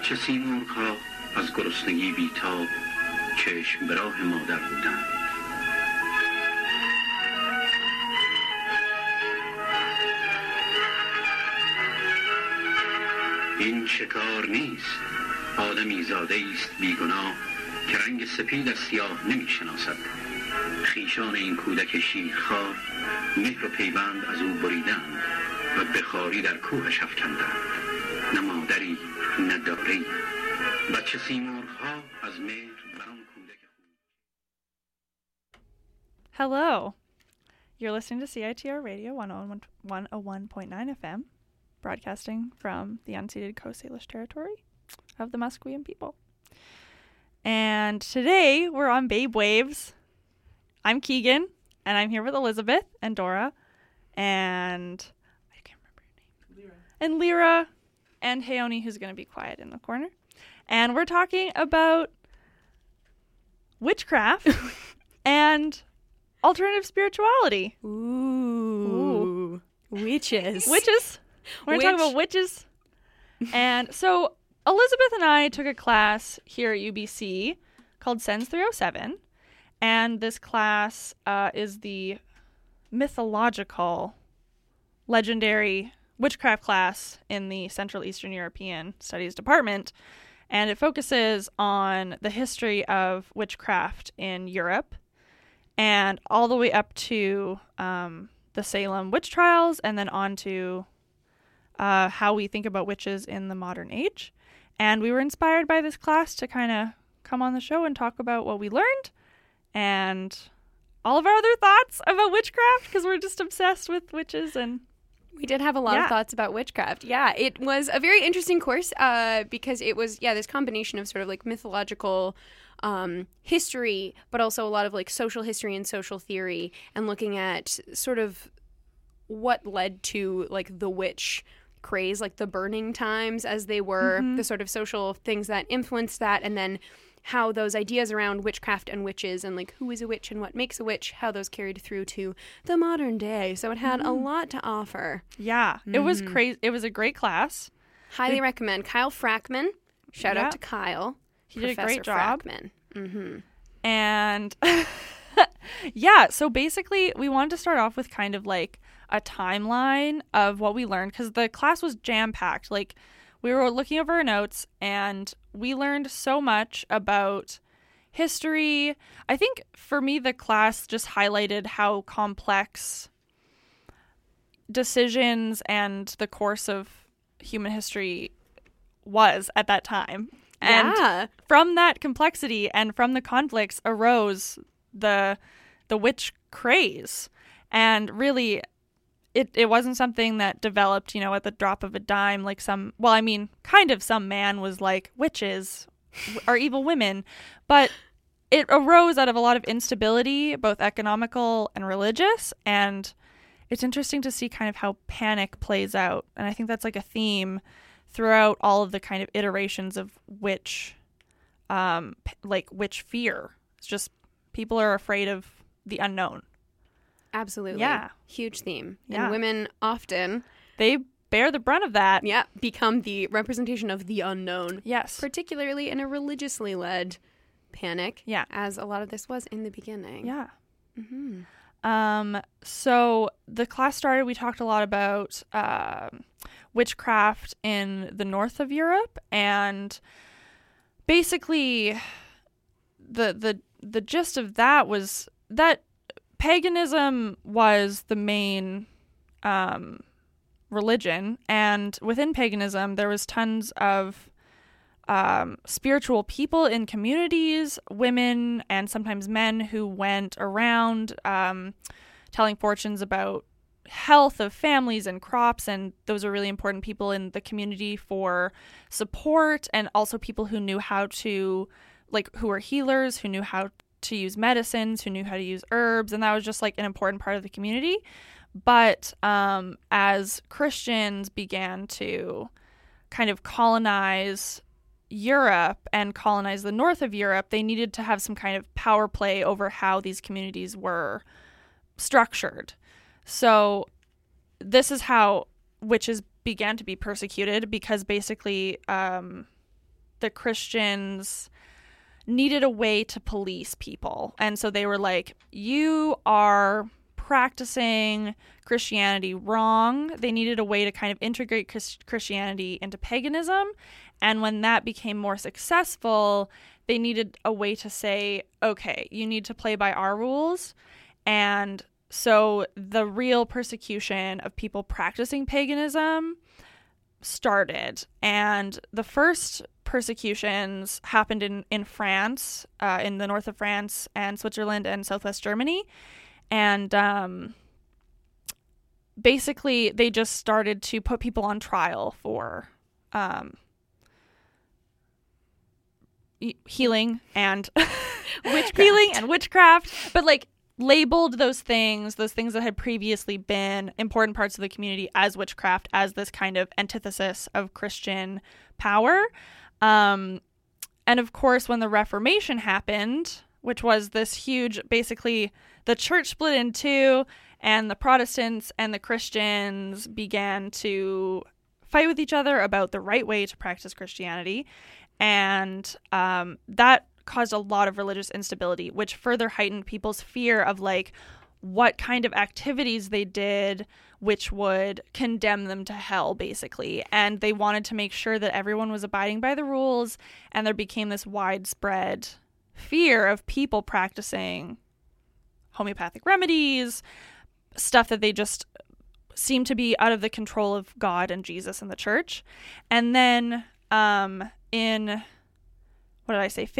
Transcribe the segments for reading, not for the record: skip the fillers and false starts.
بچه سیمرغ‌ها از گرسنگی بیتاب چشم به راه مادر بودند. این شکار نیست، آدمی زاده است بیگناه که رنگ سپید از سیاه نمی شناسد. خیشان این کودک شیرخوار مهر و پیوند از او بریدند و بخاری در کوهش افکندند. نه مادری نه داری. بچه سیمرغ‌ها از مهر بر آن کودک. Hello. You're listening to CITR Radio 101.9 FM, broadcasting from the unceded Coast Salish territory of the Musqueam people. And today we're on Babe Waves. I'm Keegan, and I'm here with Elizabeth and Dora, and I can't remember your name. And Lyra, and Heoni, who's going to be quiet in the corner. And we're talking about witchcraft and alternative spirituality. Ooh. Witches. Witches. We're going to talk about witches. And so Elizabeth and I took a class here at UBC called SENS 307. And this class is the mythological, legendary witchcraft class in the Central Eastern European Studies Department. And it focuses on the history of witchcraft in Europe and all the way up to the Salem witch trials, and then on to how we think about witches in the modern age. And we were inspired by this class to kind of come on the show and talk about what we learned and all of our other thoughts about witchcraft, because we're just obsessed with witches. And we did have a lot of thoughts about witchcraft. Yeah, it was a very interesting course because it was, this combination of sort of like mythological history, but also a lot of like social history and social theory, and looking at sort of what led to like the witch craze, like the burning times as they were, the sort of social things that influenced that, and then how those ideas around witchcraft and witches and like who is a witch and what makes a witch, how those carried through to the modern day. So it had a lot to offer. Yeah, it was crazy. It was a great class. Highly recommend. Kyle Frackman. Shout out to Kyle. He did a great job. Frackman. And so basically we wanted to start off with kind of like a timeline of what we learned, because the class was jam-packed. Like, we were looking over our notes and we learned so much about history. I think for me, the class just highlighted how complex decisions and the course of human history was at that time. And from that complexity and from the conflicts arose the witch craze. And really, it wasn't something that developed, at the drop of a dime, like some man was like, witches are evil women. But it arose out of a lot of instability, both economical and religious. And it's interesting to see kind of how panic plays out. And I think that's like a theme throughout all of the kind of iterations of witch fear. It's just people are afraid of the unknown. Absolutely. Yeah. Huge theme. Yeah. And women often, they bear the brunt of that. Yeah. Become the representation of the unknown. Yes. Particularly in a religiously led panic. Yeah. As a lot of this was in the beginning. Yeah. So the class started, we talked a lot about witchcraft in the north of Europe, and basically the gist of that was that paganism was the main religion, and within paganism there was tons of spiritual people in communities, women and sometimes men, who went around telling fortunes about health of families and crops, and those are really important people in the community for support, and also people who knew how to, who were healers, who knew how to use medicines, who knew how to use herbs, and that was just like an important part of the community. But as Christians began to kind of colonize Europe and colonize the north of Europe, they needed to have some kind of power play over how these communities were structured. So this is how witches began to be persecuted, because basically the Christians needed a way to police people. And so they were like, you are practicing Christianity wrong. They needed a way to kind of integrate Christianity into paganism. And when that became more successful, they needed a way to say, okay, you need to play by our rules. And so the real persecution of people practicing paganism started. And the first persecutions happened in France, in the north of France and Switzerland and southwest Germany. And basically, they just started to put people on trial for healing and witchcraft, but like labeled those things that had previously been important parts of the community as witchcraft, as this kind of antithesis of Christian power. And of course, when the Reformation happened, which was this huge, basically the church split in two, and the Protestants and the Christians began to fight with each other about the right way to practice Christianity. And that caused a lot of religious instability, which further heightened people's fear of like what kind of activities they did, which would condemn them to hell, basically. And they wanted to make sure that everyone was abiding by the rules, and there became this widespread fear of people practicing homeopathic remedies, stuff that they just seemed to be out of the control of God and Jesus and the church. And then in, what did I say,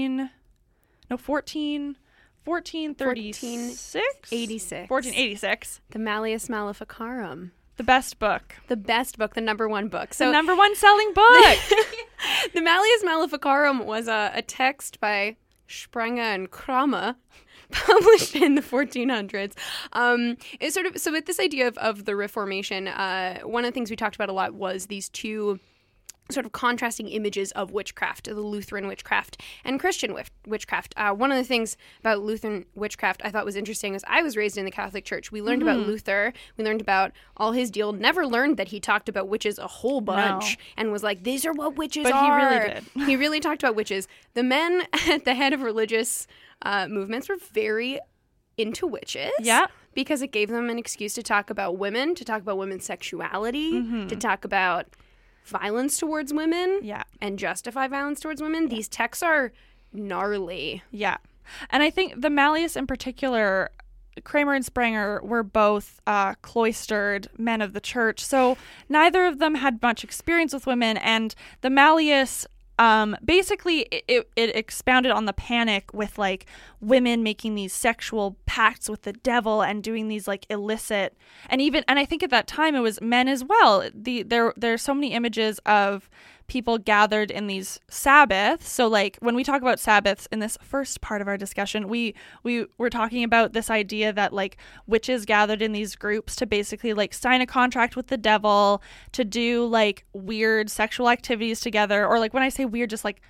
1486? The Malleus Maleficarum. The best book. The number one book. So the number one selling book. The Malleus Maleficarum was a text by Sprenger and Kramer, published in the 1400s. It's sort of, so with this idea of the Reformation, one of the things we talked about a lot was these two sort of contrasting images of witchcraft, the Lutheran witchcraft and Christian witchcraft. One of the things about Lutheran witchcraft I thought was interesting is I was raised in the Catholic Church. We learned about Luther. We learned about all his deal. Never learned that he talked about witches a whole bunch and was like, these are what witches are. But he really did. He really talked about witches. The men at the head of religious movements were very into witches. Yeah. Because it gave them an excuse to talk about women, to talk about women's sexuality, to talk about violence towards women, and justify violence towards women. These texts are gnarly. Yeah. And I think the Malleus in particular, Kramer and Sprenger were both cloistered men of the church, so neither of them had much experience with women, and the Malleus basically it expounded on the panic with like women making these sexual pacts with the devil and doing these like illicit, and I think at that time it was men as well. There's so many images of people gathered in these Sabbaths. So like when we talk about Sabbaths in this first part of our discussion, we were talking about this idea that like witches gathered in these groups to basically like sign a contract with the devil to do like weird sexual activities together, or like when I say weird, just like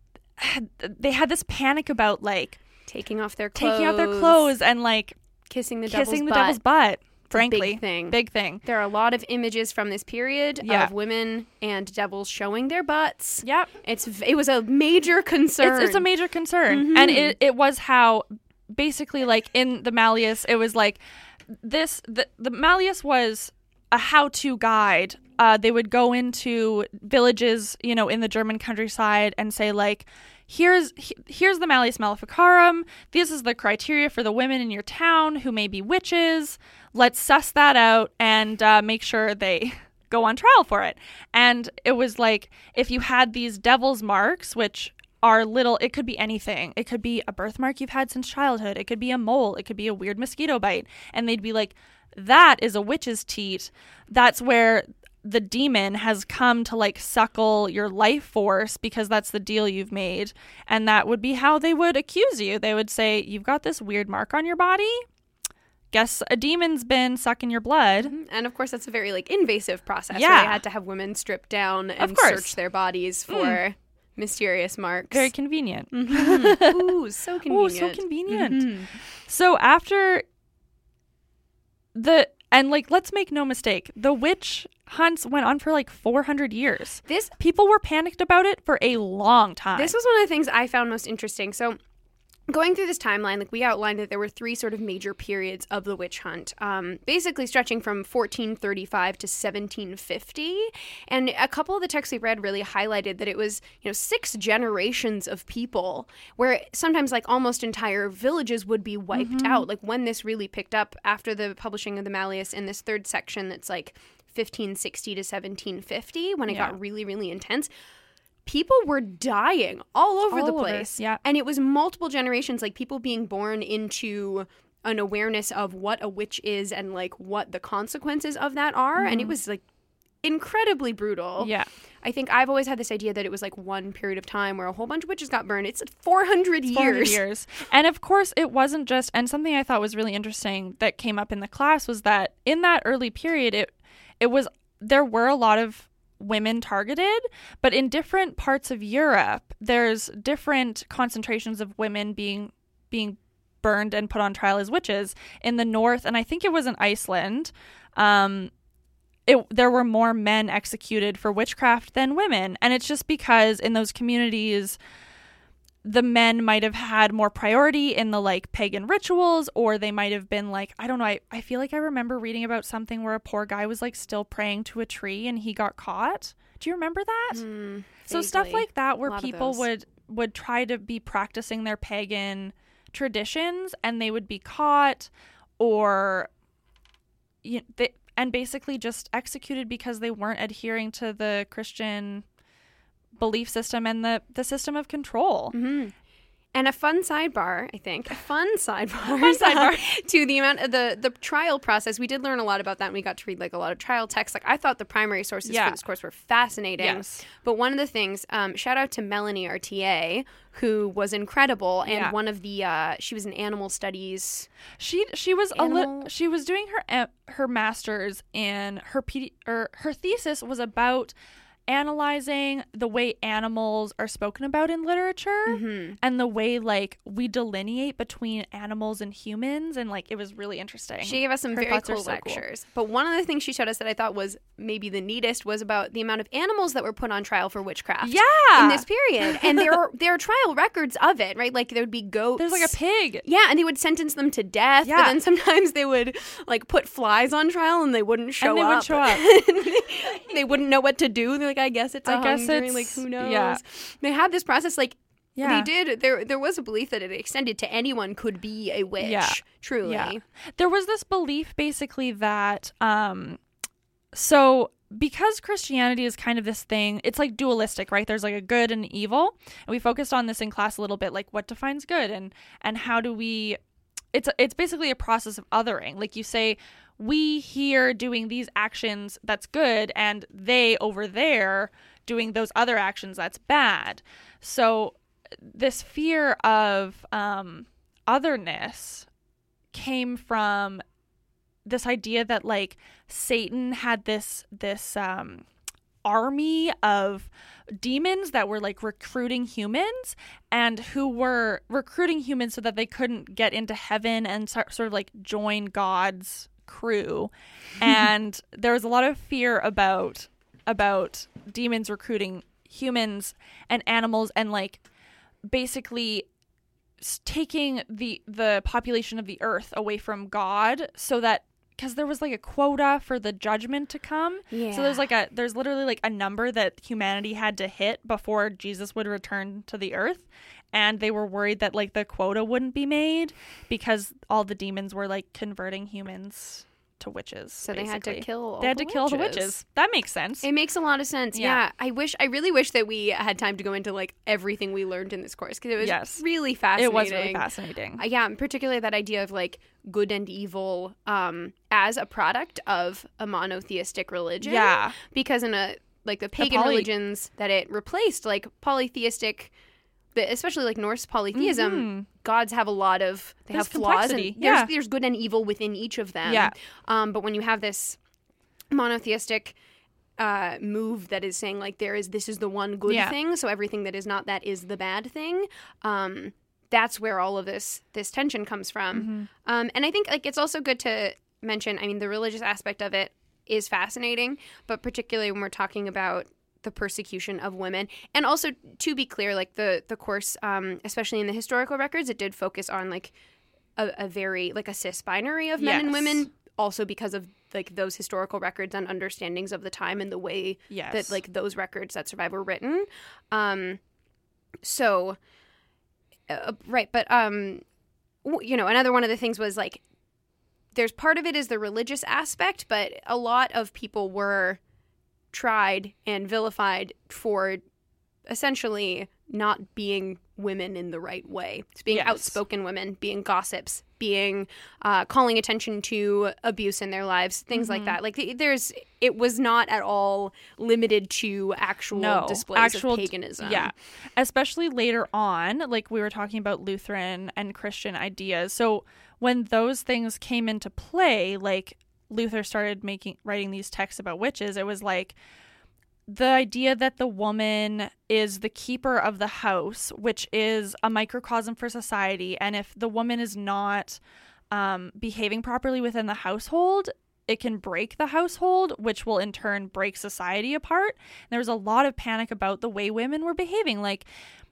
they had this panic about like taking off their clothes and like kissing the devil's butt. Frankly, big thing. There are a lot of images from this period of women and devils showing their butts. Yep. It was a major concern. It's a major concern. And it was how basically like in the Malleus, it was like this, the Malleus was a how-to guide. They would go into villages, in the German countryside and say like, here's the Malleus Maleficarum. This is the criteria for the women in your town who may be witches. Let's suss that out and make sure they go on trial for it. And it was like, if you had these devil's marks, which are little, it could be anything. It could be a birthmark you've had since childhood. It could be a mole. It could be a weird mosquito bite. And they'd be like, that is a witch's teat. That's where the demon has come to like suckle your life force because that's the deal you've made. And that would be how they would accuse you. They would say, you've got this weird mark on your body. Guess a demon's been sucking your blood. And of course, that's a very like invasive process. Yeah. Where they had to have women stripped down and search their bodies for mysterious marks. Very convenient. Ooh, so convenient. Ooh, so convenient. So after And like, let's make no mistake, the witch hunts went on for like 400 years. People were panicked about it for a long time. This was one of the things I found most interesting. So going through this timeline, like we outlined that there were 3 sort of major periods of the witch hunt, basically stretching from 1435 to 1750. And a couple of the texts we read really highlighted that it was, 6 generations of people where sometimes like almost entire villages would be wiped out. Like when this really picked up after the publishing of the Malleus in this 3rd section that's like 1560 to 1750, when it got really, really intense. People were dying all over the place. Yeah. And it was multiple generations, like people being born into an awareness of what a witch is and like what the consequences of that are. And it was like incredibly brutal. Yeah. I think I've always had this idea that it was like one period of time where a whole bunch of witches got burned. It's 400 years. 400 years. And of course, it wasn't just, and something I thought was really interesting that came up in the class was that in that early period, there were a lot of women targeted, but in different parts of Europe, there's different concentrations of women being burned and put on trial as witches. In the north, and I think it was in Iceland, there were more men executed for witchcraft than women. And it's just because in those communities, the men might have had more priority in the like pagan rituals, or they might have been like, I don't know, I feel like I remember reading about something where a poor guy was like still praying to a tree and he got caught. Do you remember that? So stuff like that where people would try to be practicing their pagan traditions and they would be caught or and basically just executed because they weren't adhering to the Christian belief system and the system of control. And a fun sidebar, I think. A fun sidebar to the amount of the trial process. We did learn a lot about that, and we got to read like a lot of trial texts. Like I thought the primary sources for this course were fascinating. Yes. But one of the things, shout out to Melanie, our TA, who was incredible, and one of the she was in animal studies. She was she was doing her master's, and her thesis was about analyzing the way animals are spoken about in literature and the way like we delineate between animals and humans, and like it was really interesting. She gave us some very cool lectures. But one of the things she showed us that I thought was maybe the neatest was about the amount of animals that were put on trial for witchcraft in this period. And there are trial records of it, right? Like there would be goats. There's like a pig. Yeah, and they would sentence them to death. Yeah. But then sometimes they would like put flies on trial and they wouldn't show up. They wouldn't know what to do. They're like, I guess it's like who knows? Yeah. They had this process like they did. There was a belief that it extended to anyone could be a witch. Truly. Yeah. There was this belief basically that so because Christianity is kind of this thing, it's like dualistic, right? There's like a good and evil. And we focused on this in class a little bit, like what defines good and how do we it's basically a process of othering. Like you say, we here doing these actions, that's good, and they over there doing those other actions, that's bad. So this fear of otherness came from this idea that like Satan had this army of demons that were like recruiting humans and who were recruiting humans so that they couldn't get into heaven and sort of like join God's crew. And there was a lot of fear about demons recruiting humans and animals and like basically taking the population of the earth away from God, so that because there was like a quota for the judgment to come. Yeah. So there's literally like a number that humanity had to hit before Jesus would return to the earth. And they were worried that like the quota wouldn't be made because all the demons were like converting humans to witches. So basically. They had to kill the witches. That makes sense. It makes a lot of sense. Yeah. I really wish that we had time to go into like everything we learned in this course, because it was really fascinating. It was really fascinating. Yeah, particularly that idea of like good and evil as a product of a monotheistic religion. Yeah. Because in the pagan religions that it replaced, like polytheistic, especially like Norse polytheism, gods have a lot of have flaws, and there's good and evil within each of them. Yeah. But when you have this monotheistic move that is saying like this is the one good thing, so everything that is not that is the bad thing. That's where all of this tension comes from. And I think like it's also good to mention, I mean, the religious aspect of it is fascinating, but particularly when we're talking about the persecution of women. And also, to be clear, like the course, especially in the historical records, it did focus on like a very like a cis binary of men and women, also because of like those historical records and understandings of the time and the way that like those records that survive were written. Right. But, you know, another one of the things was like, there's part of it is the religious aspect, but a lot of people were tried and vilified for essentially not being women in the right way. It's being outspoken women, being gossips, being calling attention to abuse in their lives, things like that. Like it was not at all limited to actual displays of paganism. Yeah, especially later on, like we were talking about Lutheran and Christian ideas. So when those things came into play, like Luther started writing these texts about witches, it was like the idea that the woman is the keeper of the house, which is a microcosm for society. And if the woman is not behaving properly within the household, it can break the household, which will in turn break society apart. And there was a lot of panic about the way women were behaving. Like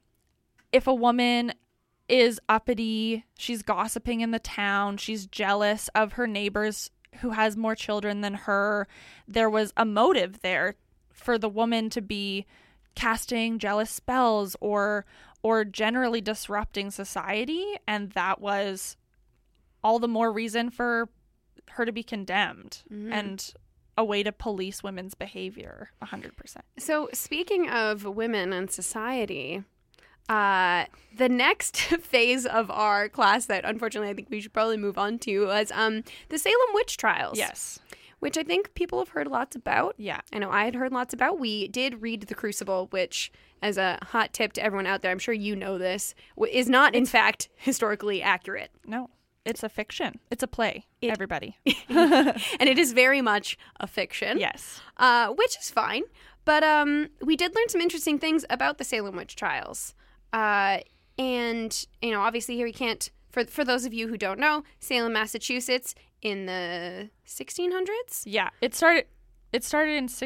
if a woman is uppity, she's gossiping in the town, she's jealous of her neighbors who has more children than her, there was a motive there for the woman to be casting jealous spells or generally disrupting society, and that was all the more reason for her to be condemned and a way to police women's behavior 100%. So speaking of women and society, the next phase of our class that unfortunately I think we should probably move on to was the Salem witch trials. Yes. Which I think people have heard lots about. Yeah. I know I had heard lots about. We did read The Crucible, which, as a hot tip to everyone out there, I'm sure you know this, is not, in fact, historically accurate. No. It's a fiction. It's a play, everybody. And it is very much a fiction. Yes. Which is fine. But we did learn some interesting things about the Salem witch trials. And, you know, obviously here we can't, for those of you who don't know, Salem, Massachusetts, in the 1600s? Yeah, it started in it's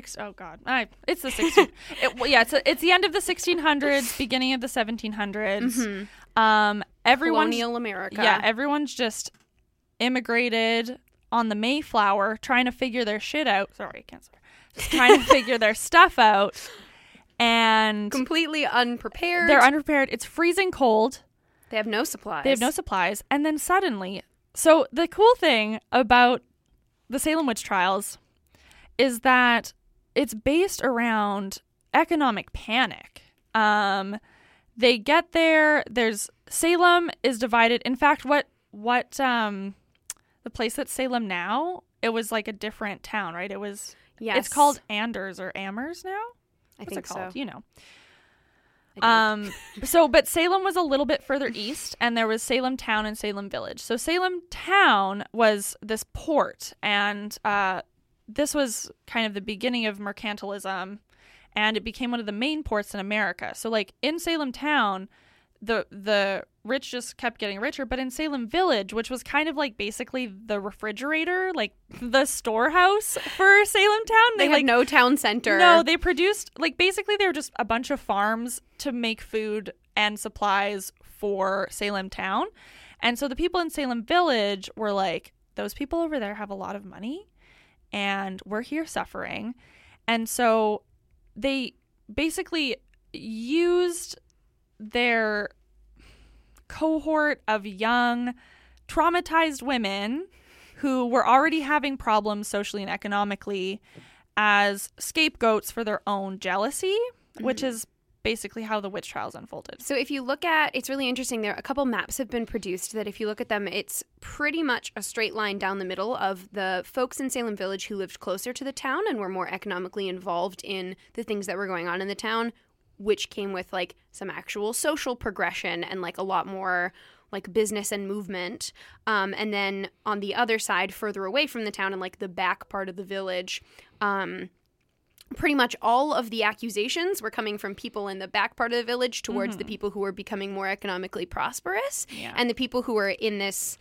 the 16. It's the end of the 1600s, beginning of the 1700s. Colonial America. Yeah, everyone's just immigrated on the Mayflower, trying to figure their shit out. Sorry, I can't swear. Trying to figure their stuff out, and completely unprepared. They're unprepared. It's freezing cold. They have no supplies. And then suddenly. So the cool thing about the Salem witch trials is that it's based around economic panic. They get there. Salem is divided. In fact, what the place that's Salem now, it was like a different town, right? It's called Anders or Amherst now. I think so. You know. But Salem was a little bit further east, and there was Salem Town and Salem Village. So Salem Town was this port, and this was kind of the beginning of mercantilism, and it became one of the main ports in America. So like in Salem Town, the rich just kept getting richer, but in Salem Village, which was kind of like basically the refrigerator, like the storehouse for Salem Town. They had no town center. No, they produced, like basically they were just a bunch of farms to make food and supplies for Salem Town. And so the people in Salem Village were like, those people over there have a lot of money and we're here suffering. And so they basically used their cohort of young, traumatized women who were already having problems socially and economically as scapegoats for their own jealousy, which is basically how the witch trials unfolded. So if you look at, it's really interesting, there a couple maps have been produced that if you look at them, it's pretty much a straight line down the middle of the folks in Salem Village who lived closer to the town and were more economically involved in the things that were going on in the town, which came with like some actual social progression and like a lot more like business and movement. And then on the other side, further away from the town and like the back part of the village, pretty much all of the accusations were coming from people in the back part of the village towards the people who were becoming more economically prosperous. Yeah. And the people who were in this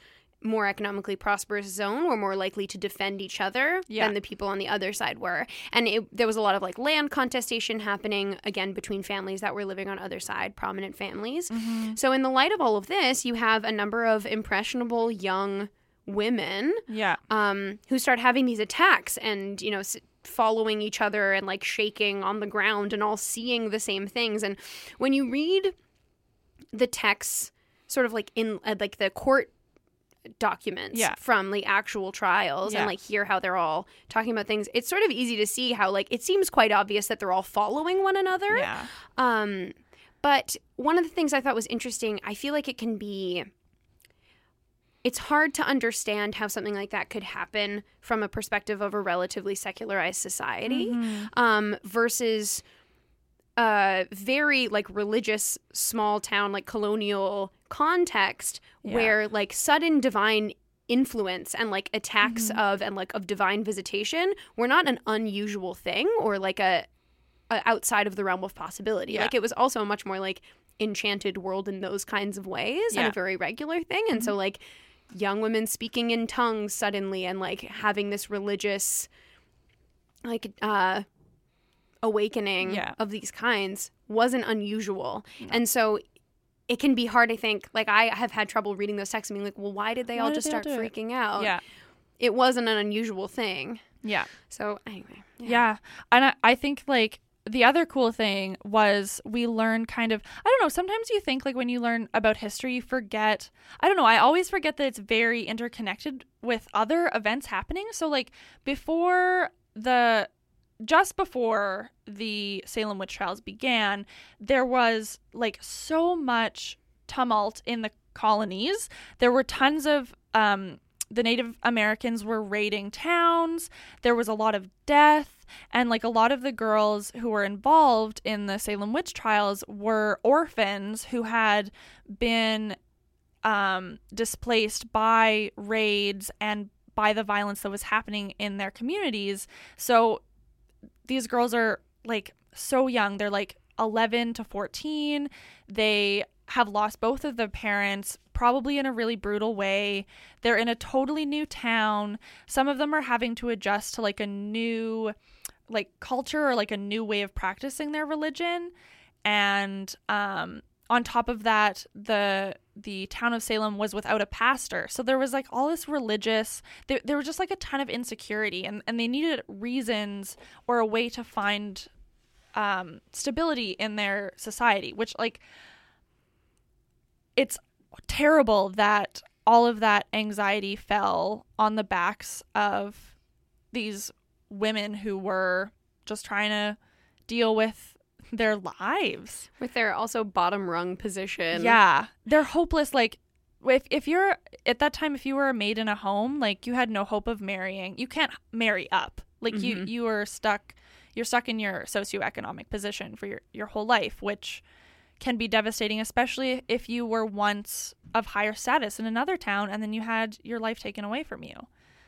more economically prosperous zone were more likely to defend each other than the people on the other side were. And there was a lot of like land contestation happening, again, between families that were living on other side, prominent families. Mm-hmm. So in the light of all of this, you have a number of impressionable young women who start having these attacks and, you know, following each other and like shaking on the ground and all seeing the same things. And when you read the texts sort of like in like the court documents from the actual trials and like hear how they're all talking about things, it's sort of easy to see how like it seems quite obvious that they're all following one another. But one of the things I thought was interesting, I feel like it's hard to understand how something like that could happen from a perspective of a relatively secularized society versus very like religious small town like colonial context where like sudden divine influence and like attacks of divine visitation were not an unusual thing or like a outside of the realm of possibility. Like it was also a much more like enchanted world in those kinds of ways and a very regular thing. And so like young women speaking in tongues suddenly and like having this religious like awakening of these kinds wasn't unusual. And so it can be hard, I think. Like, I have had trouble reading those texts and being like, well, why did they all just start freaking out? Yeah. It wasn't an unusual thing. Yeah. So, anyway. Yeah. And I think, like, the other cool thing was we learned kind of, I don't know, sometimes you think, like, when you learn about history, you forget, I don't know, I always forget that it's very interconnected with other events happening. So, like, just before the Salem witch trials began, there was like so much tumult in the colonies. There were tons of the Native Americans were raiding towns. There was a lot of death, and like a lot of the girls who were involved in the Salem witch trials were orphans who had been displaced by raids and by the violence that was happening in their communities. So these girls are like so young. They're like 11 to 14. They have lost both of their parents, probably in a really brutal way. They're in a totally new town. Some of them are having to adjust to like a new like culture or like a new way of practicing their religion. And on top of that, the town of Salem was without a pastor. So there was like all this religious, there was just like a ton of insecurity, and they needed reasons or a way to find stability in their society, which like, it's terrible that all of that anxiety fell on the backs of these women who were just trying to deal with their lives, with their also bottom rung position. Yeah, they're hopeless. Like if you're at that time, if you were a maid in a home, like you had no hope of marrying. You can't marry up. Like you were stuck. You're stuck in your socioeconomic position for your whole life, which can be devastating, especially if you were once of higher status in another town and then you had your life taken away from you.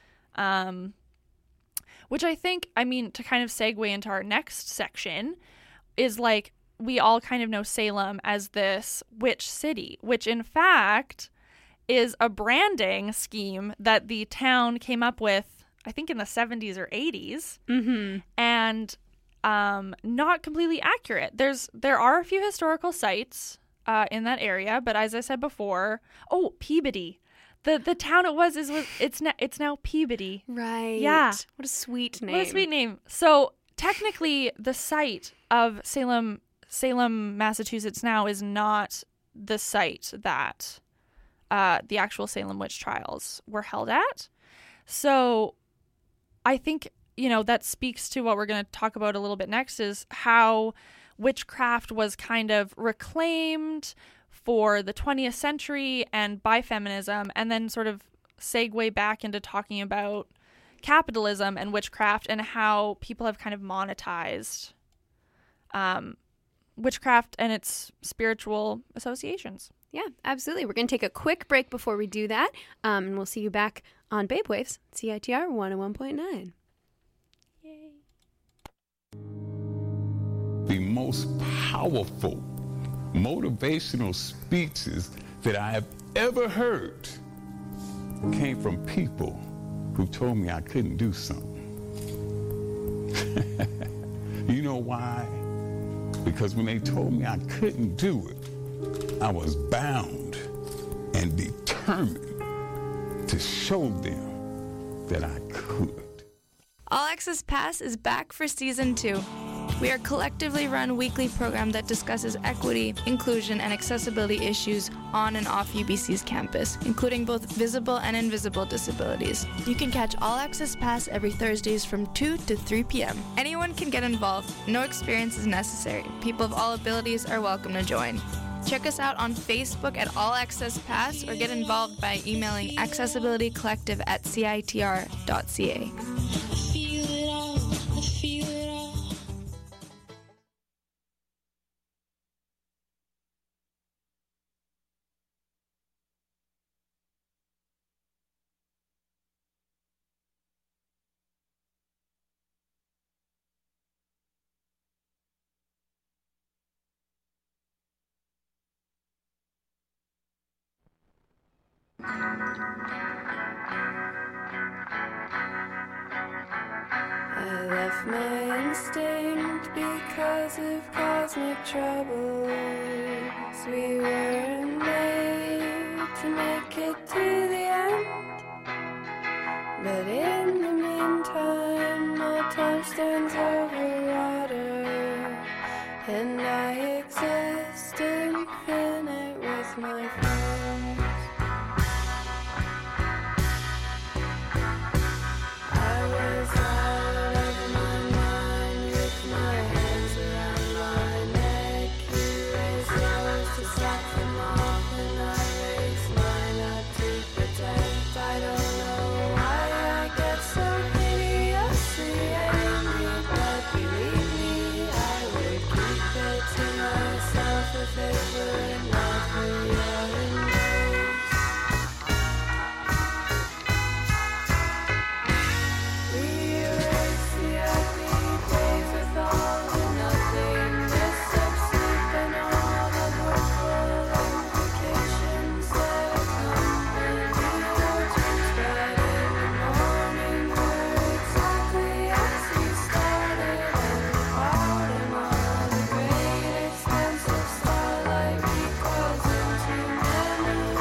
Which I think, I mean, to kind of segue into our next section, is like we all kind of know Salem as this witch city, which in fact is a branding scheme that the town came up with, I think in the 70s or 80s, and not completely accurate. There are a few historical sites in that area, but as I said before, Peabody. The town it's now Peabody. Right. Yeah. What a sweet name. What a sweet name. So technically, the site of Salem, Massachusetts now is not the site that the actual Salem witch trials were held at. So I think, that speaks to what we're going to talk about a little bit next, is how witchcraft was kind of reclaimed for the 20th century and by feminism, and then sort of segue back into talking about capitalism and witchcraft and how people have kind of monetized witchcraft and its spiritual associations. Yeah, absolutely. We're going to take a quick break before we do that, and we'll see you back on Babe Waves, CITR 101.9. Yay. The most powerful motivational speeches that I have ever heard came from people who told me I couldn't do something. You know why? Because when they told me I couldn't do it, I was bound and determined to show them that I could. All Access Pass is back for Season 2. We are a collectively run weekly program that discusses equity, inclusion, and accessibility issues on and off UBC's campus, including both visible and invisible disabilities. You can catch All Access Pass every Thursdays from 2 to 3 p.m. Anyone can get involved. No experience is necessary. People of all abilities are welcome to join. Check us out on Facebook at All Access Pass or get involved by emailing accessibilitycollective@citr.ca. I left my instinct because of cosmic troubles. We weren't made to make it to the end. But in the meantime, my time stands over water, and I exist infinite with my friends. I was out of my mind with my hands around my neck. You raised yours to slap them off, and I raised mine up to protect. I don't know why I get so hideously angry, but believe me, I would keep it to myself if it were not for your embrace. We erase the ugly days with all the nothingness of sleep and all the hopeful implications that accompany your dreams. But in the morning we're exactly as we started, and the bottom of the great expanse of starlight recoils into memory.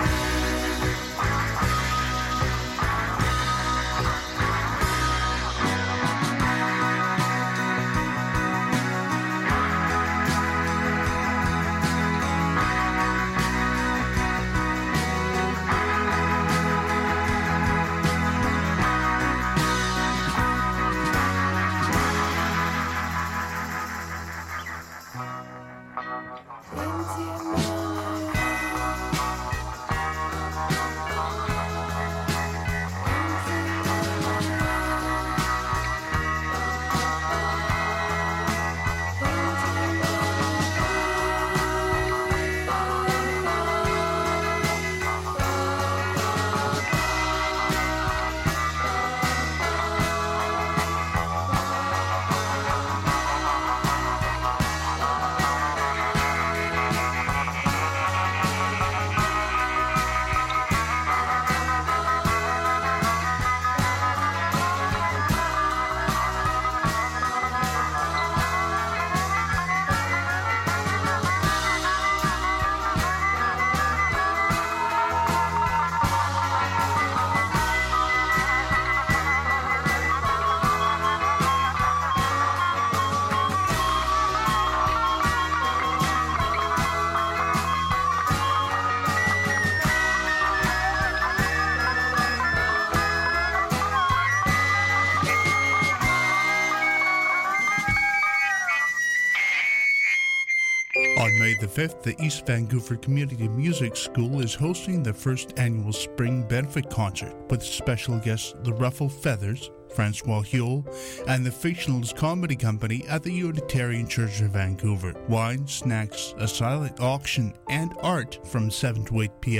On May the 5th, the East Vancouver Community Music School is hosting the first annual Spring Benefit Concert with special guests The Ruffled Feathers, Francois Huel, and the Fictionalist Comedy Company at the Unitarian Church of Vancouver. Wine, snacks, a silent auction, and art from 7 to 8 p.m.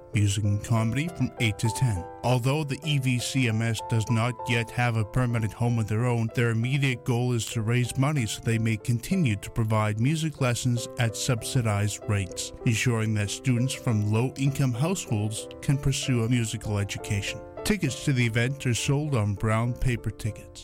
music and comedy from 8 to 10. Although the EVCMS does not yet have a permanent home of their own, their immediate goal is to raise money so they may continue to provide music lessons at subsidized rates, ensuring that students from low-income households can pursue a musical education. Tickets to the event are sold on brown paper tickets.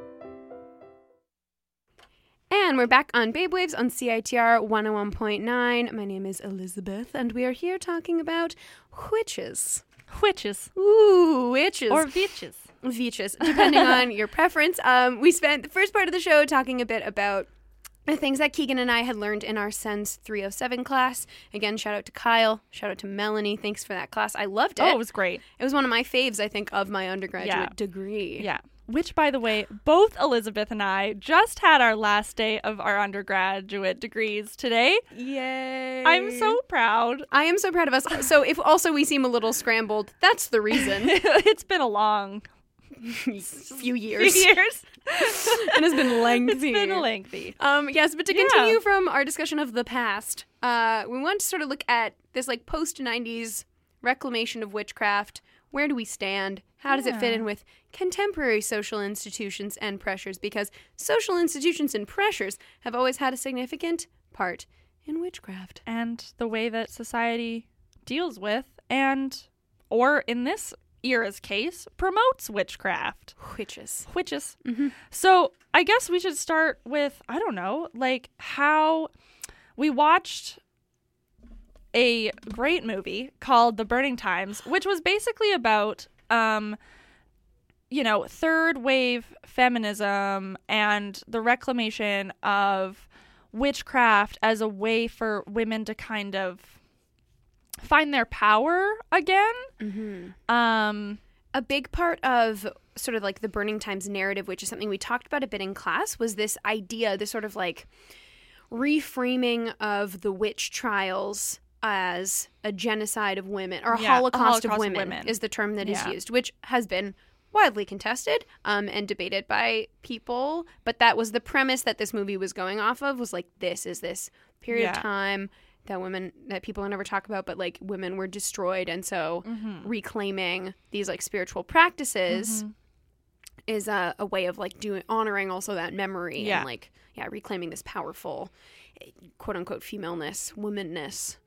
And we're back on Babe Waves on CITR 101.9. My name is Elizabeth, and we are here talking about witches. Witches. Ooh, witches. Or vitches. Vitches, depending on your preference. We spent the first part of the show talking a bit about the things that Keegan and I had learned in our Sens 307 class. Again, shout out to Kyle. Shout out to Melanie. Thanks for that class. I loved it. Oh, it was great. It was one of my faves, I think, of my undergraduate degree. Yeah. Which, by the way, both Elizabeth and I just had our last day of our undergraduate degrees today. Yay. I'm so proud. I am so proud of us. So if also we seem a little scrambled, that's the reason. It's been a long few years. It has been lengthy. It's been lengthy. Yes, but to continue from our discussion of the past, we want to sort of look at this like post-90s reclamation of witchcraft. Where do we stand? How does it fit in with contemporary social institutions and pressures? Because social institutions and pressures have always had a significant part in witchcraft. And the way that society deals with or in this era's case, promotes witchcraft. Witches. Mm-hmm. So I guess we should start with, I don't know, like how we watched a great movie called The Burning Times, which was basically about, third wave feminism and the reclamation of witchcraft as a way for women to kind of find their power again. Mm-hmm. A big part of sort of like the Burning Times narrative, which is something we talked about a bit in class, was this idea, this sort of like reframing of the witch trials as a genocide of women, or a Holocaust of women is the term that is used, which has been widely contested and debated by people. But that was the premise that this movie was going off of, was like, this is this period of time that people never talk about, but like women were destroyed. And so reclaiming these like spiritual practices is a way of like honoring also that memory and like, reclaiming this powerful quote unquote femaleness, womanness.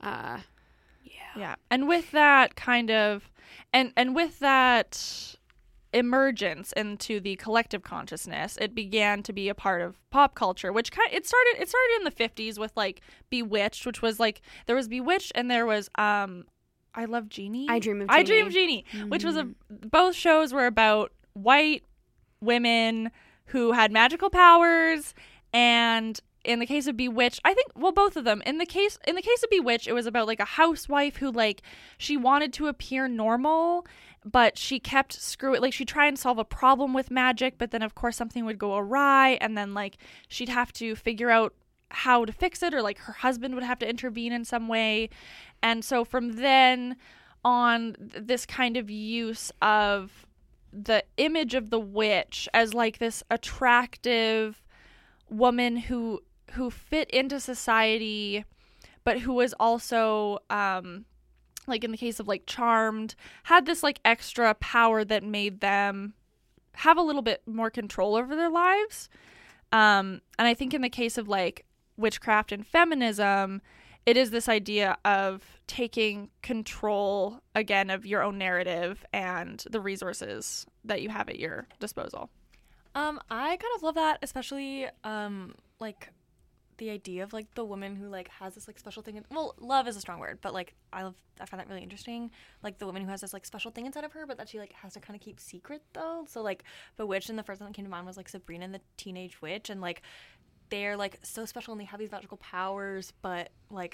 And with that kind of, and with that emergence into the collective consciousness, it began to be a part of pop culture, which it started in the 50s with like Bewitched, which was like, there was Bewitched and there was I Love Jeannie. I Dream of Jeannie, which was both shows were about white women who had magical powers. And in the case of Bewitched, I think, well, both of them. In the case of Bewitched, it was about like a housewife who like, she wanted to appear normal, but she kept she tried and solve a problem with magic, but then of course something would go awry, and then like she'd have to figure out how to fix it, or like her husband would have to intervene in some way. And so from then on, this kind of use of the image of the witch as like this attractive woman who fit into society, but who was also like in the case of like Charmed, had this like extra power that made them have a little bit more control over their lives. And I think in the case of like witchcraft and feminism, it is this idea of taking control again of your own narrative and the resources that you have at your disposal. I kind of love that, especially like the idea of like the woman who like has this like special thing. Well, love is a strong word, but like I find that really interesting. Like the woman who has this like special thing inside of her, but that she like has to kind of keep secret though. So like Bewitched, and the first one that came to mind was like Sabrina and the Teenage Witch, and like they're like so special and they have these magical powers, but like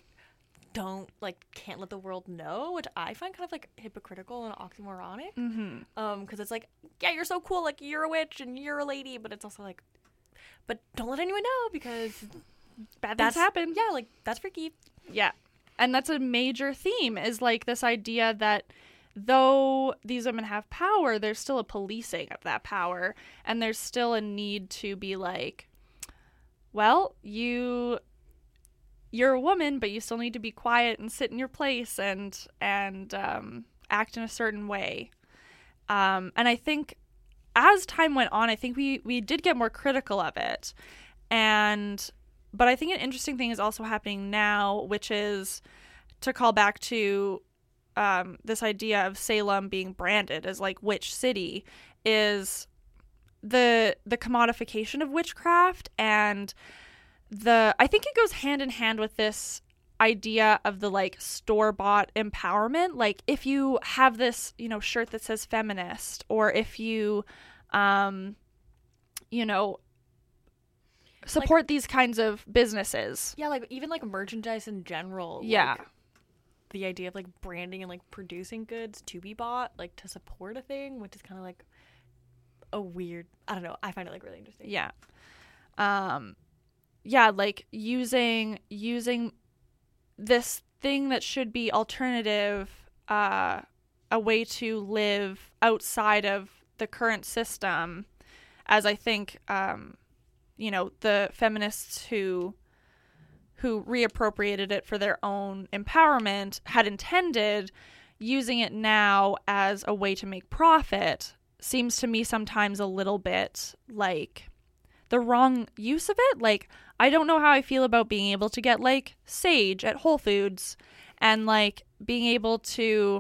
can't let the world know, which I find kind of like hypocritical and oxymoronic. Because it's like, yeah, you're so cool, like you're a witch and you're a lady, but it's also like, but don't let anyone know because bad things happen. Yeah, like that's freaky. Yeah. And that's a major theme, is like this idea that though these women have power, there's still a policing of that power, and there's still a need to be like, well, you you're a woman, but you still need to be quiet and sit in your place and act in a certain way. And I think as time went on, I think we did get more critical of it. But I think an interesting thing is also happening now, which is to call back to this idea of Salem being branded as like witch city, is the commodification of witchcraft. And I think it goes hand in hand with this idea of the like store-bought empowerment. Like if you have this, shirt that says feminist, or if you support like, these kinds of businesses. Yeah, like even like merchandise in general. Yeah. Like, the idea of like branding and like producing goods to be bought, like to support a thing, which is kind of like a weird, I don't know, I find it like really interesting. Yeah. Yeah, like using this thing that should be alternative, a way to live outside of the current system, as I think the feminists who reappropriated it for their own empowerment had intended, using it now as a way to make profit seems to me sometimes a little bit like the wrong use of it. Like, I don't know how I feel about being able to get like sage at Whole Foods and like being able to,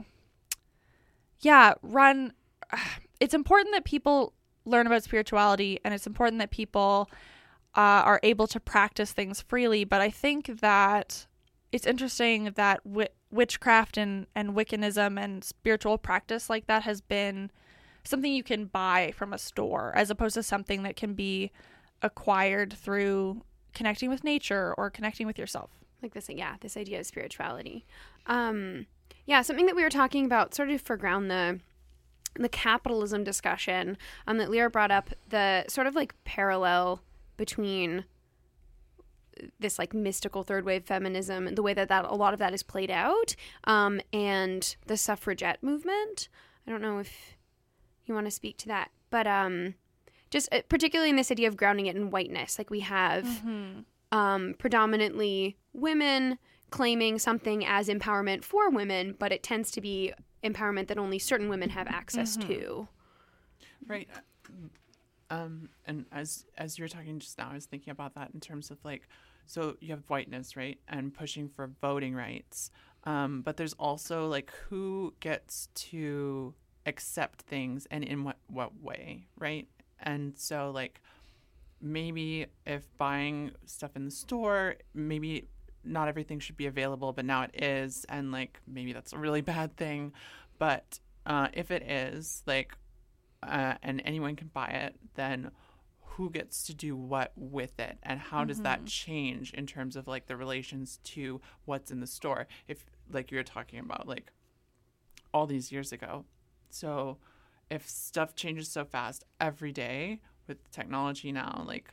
run. It's important that people learn about spirituality, and it's important that people are able to practice things freely. But I think that it's interesting that witchcraft and Wiccanism and spiritual practice like that has been something you can buy from a store, as opposed to something that can be acquired through connecting with nature or connecting with yourself. Like this idea of spirituality. Something that we were talking about sort of foreground the capitalism discussion, that Lyra brought up, the sort of like parallel between this like mystical third wave feminism and the way that a lot of that is played out, and the suffragette movement. I don't know if you want to speak to that, but just particularly in this idea of grounding it in whiteness. Like we have predominantly women claiming something as empowerment for women, but it tends to be empowerment that only certain women have access to. Right. And as you were talking just now, I was thinking about that in terms of like, so you have whiteness, right, and pushing for voting rights, but there's also like who gets to accept things and in what way, right? And so like maybe if buying stuff in the store, maybe not everything should be available, but now it is, and like maybe that's a really bad thing, but if it is, like, and anyone can buy it, then who gets to do what with it, and how does that change in terms of like the relations to what's in the store? If like you were talking about like all these years ago, so if stuff changes so fast every day with technology now, like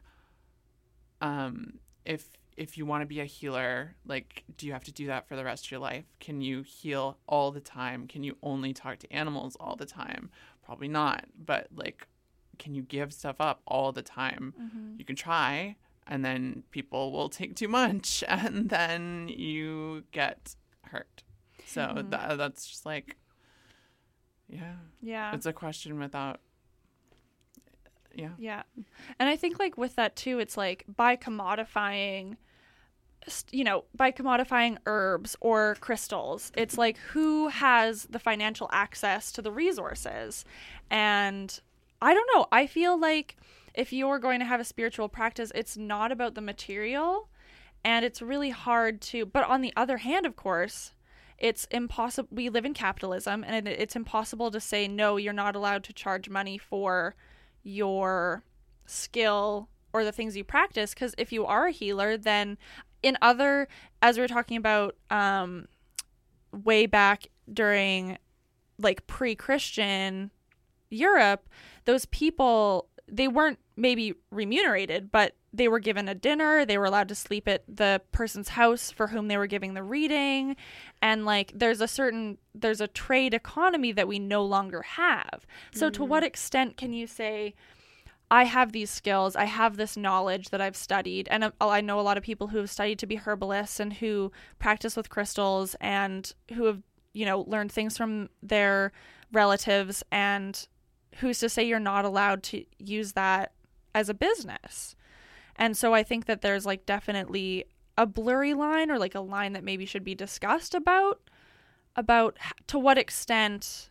if you want to be a healer, like, do you have to do that for the rest of your life? Can you heal all the time? Can you only talk to animals all the time? Probably not. But, like, can you give stuff up all the time? You can try, and then people will take too much, and then you get hurt. So that's just, like, yeah. It's a question without... Yeah. And I think like with that too, it's like by commodifying herbs or crystals, it's like who has the financial access to the resources. And I don't know, I feel like if you're going to have a spiritual practice, it's not about the material, and it's really hard to, but on the other hand, of course, it's impossible. We live in capitalism, and it's impossible to say, no, you're not allowed to charge money for your skill or the things you practice, because if you are a healer, then as we were talking about way back during like pre-Christian Europe, those people, they weren't maybe remunerated, but they were given a dinner, they were allowed to sleep at the person's house for whom they were giving the reading, and like there's a trade economy that we no longer have. So to what extent can you say I have these skills, I have this knowledge that I've studied, and I know a lot of people who have studied to be herbalists and who practice with crystals and who have, learned things from their relatives, and who's to say you're not allowed to use that as a business? And so I think that there's like definitely a blurry line, or like a line that maybe should be discussed about to what extent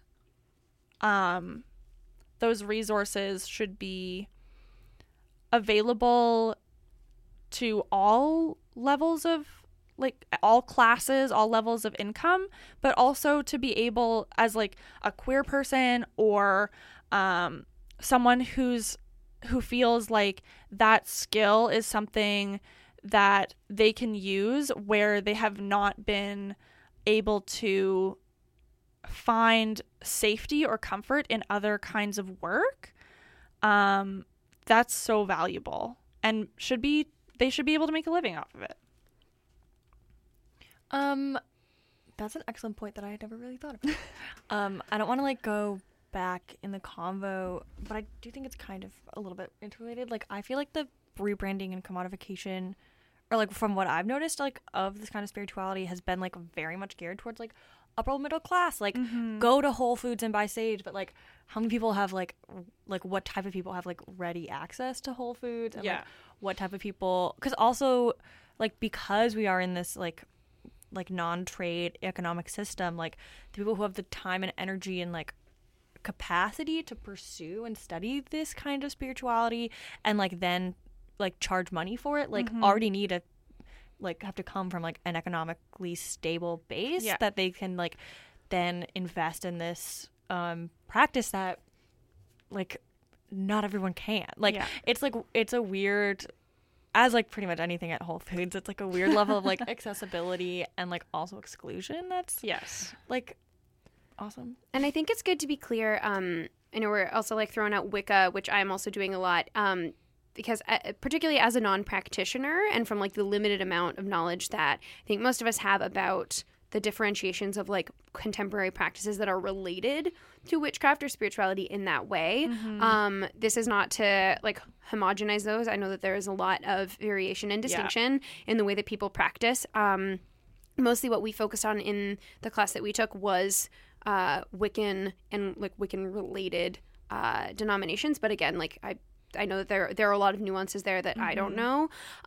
those resources should be available to all levels of, like, all classes, all levels of income, but also to be able, as like a queer person or someone who feels like that skill is something that they can use where they have not been able to find safety or comfort in other kinds of work, that's so valuable, and they should be able to make a living off of it. That's an excellent point that I had never really thought of. I don't want to like go back in the convo, but I do think it's kind of a little bit interrelated. Like, I feel like the rebranding and commodification, or like from what I've noticed, like of this kind of spirituality, has been like very much geared towards like upper middle class. Like, go to Whole Foods and buy sage, but like how many people have like what type of people have like ready access to Whole Foods, and like what type of people, because also like because we are in this like non-trade economic system, like the people who have the time and energy and like capacity to pursue and study this kind of spirituality and like then like charge money for it, like already need a like have to come from like an economically stable base that they can like then invest in this practice that like not everyone can. Like it's like it's a weird, as like pretty much anything at Whole Foods, it's like a weird level of like accessibility and like also exclusion that's like awesome. And I think it's good to be clear, I know we're also like throwing out Wicca, which I'm also doing a lot, because particularly as a non-practitioner and from like the limited amount of knowledge that I think most of us have about the differentiations of like contemporary practices that are related to witchcraft or spirituality in that way. This is not to like homogenize those. I know that there is a lot of variation and distinction in the way that people practice. Mostly what we focused on in the class that we took was Wiccan and like Wiccan related denominations. But again, like I know that there are a lot of nuances there that I don't know.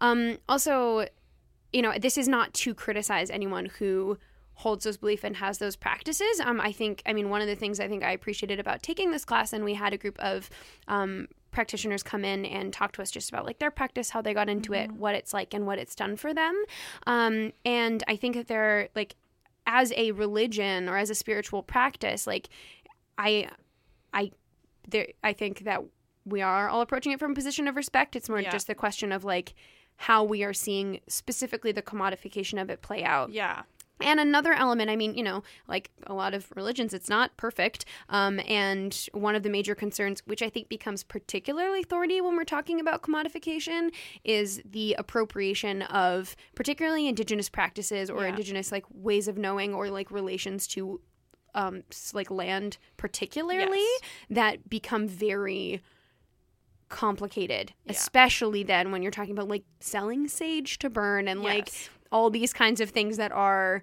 Also, this is not to criticize anyone who holds those beliefs and has those practices. I mean, one of the things I think I appreciated about taking this class, and we had a group of practitioners come in and talk to us just about like their practice, how they got into it, what it's like, and what it's done for them. And I think that they're like, as a religion or as a spiritual practice, like I think that we are all approaching it from a position of respect. It's more just the question of like how we are seeing specifically the commodification of it play out. Yeah. And another element, I mean, like a lot of religions, it's not perfect. And one of the major concerns, which I think becomes particularly thorny when we're talking about commodification, is the appropriation of particularly indigenous practices or indigenous like ways of knowing or like relations to like land particularly that become very complicated, especially then when you're talking about like selling sage to burn and like all these kinds of things that are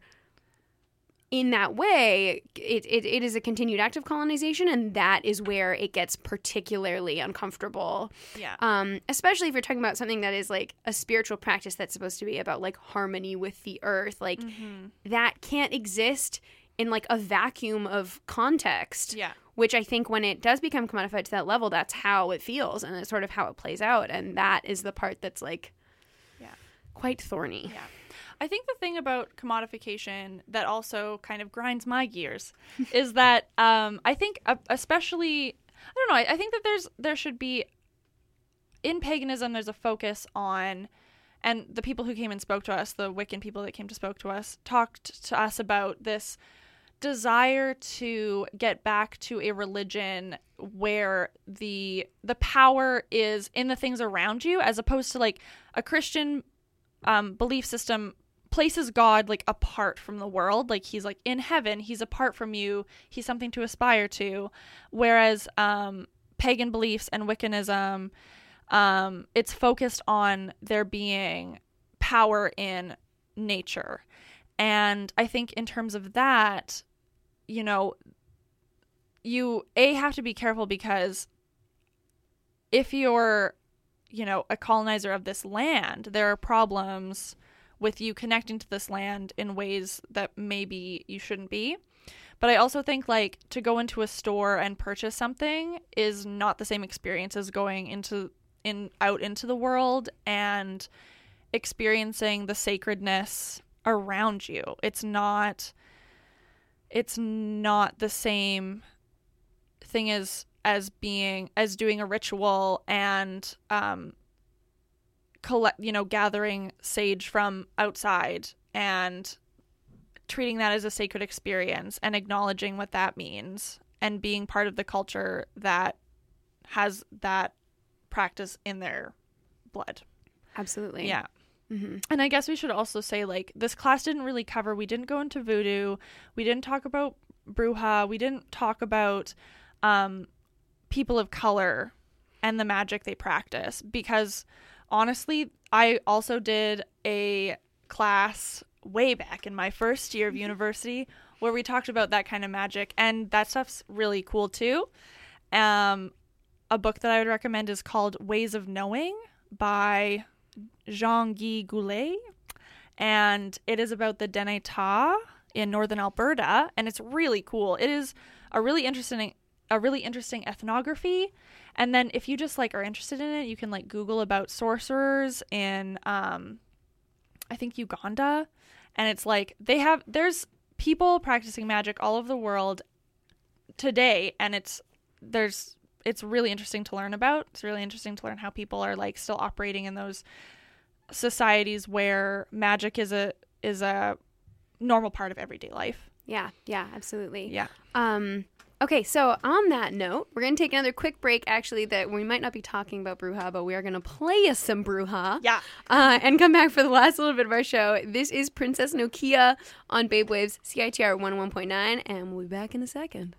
in that way. It is a continued act of colonization, and that is where it gets particularly uncomfortable. Especially if you're talking about something that is like a spiritual practice that's supposed to be about like harmony with the earth. Like that can't exist in like a vacuum of context. Which I think when it does become commodified to that level, that's how it feels, and it's sort of how it plays out. And that is the part that's like quite thorny. I think the thing about commodification that also kind of grinds my gears is that I think especially, I don't know, I think that there should be, in paganism, there's a focus on, and the people who came and spoke to us, the Wiccan people that came to spoke to us, talked to us about this desire to get back to a religion where the power is in the things around you, as opposed to like a Christian belief system places God like apart from the world. Like he's like in heaven, he's apart from you, he's something to aspire to. Whereas pagan beliefs and Wiccanism, it's focused on there being power in nature. And I think in terms of that, you know, you have to be careful, because if you're, you know, a colonizer of this land, there are problems with you connecting to this land in ways that maybe you shouldn't be. But I also think, like, to go into a store and purchase something is not the same experience as going out into the world and experiencing the sacredness around you. It's not the same thing as doing a ritual and gathering sage from outside and treating that as a sacred experience and acknowledging what that means and being part of the culture that has that practice in their blood. Absolutely. Yeah. Mm-hmm. And I guess we should also say, like, this class didn't really cover, we didn't go into voodoo, we didn't talk about bruja, we didn't talk about people of color and the magic they practice, because honestly, I also did a class way back in my first year of university where we talked about that kind of magic, and that stuff's really cool too. A book that I would recommend is called Ways of Knowing by Jean-Guy Goulet, and it is about the Deneta in northern Alberta, and it's really cool. It is a really interesting ethnography. And then if you just like are interested in it, you can like Google about sorcerers in I think Uganda, and it's like there's people practicing magic all over the world today, and it's really interesting to learn about. It's really interesting to learn how people are like still operating in those societies where magic is a normal part of everyday life. Yeah, absolutely. Yeah. Okay, so on that note, we're going to take another quick break, actually, that we might not be talking about Bruja, but we are going to play us some Bruja. Yeah. And come back for the last little bit of our show. This is Princess Nokia on Babe Waves, CITR 101.9, and we'll be back in a second.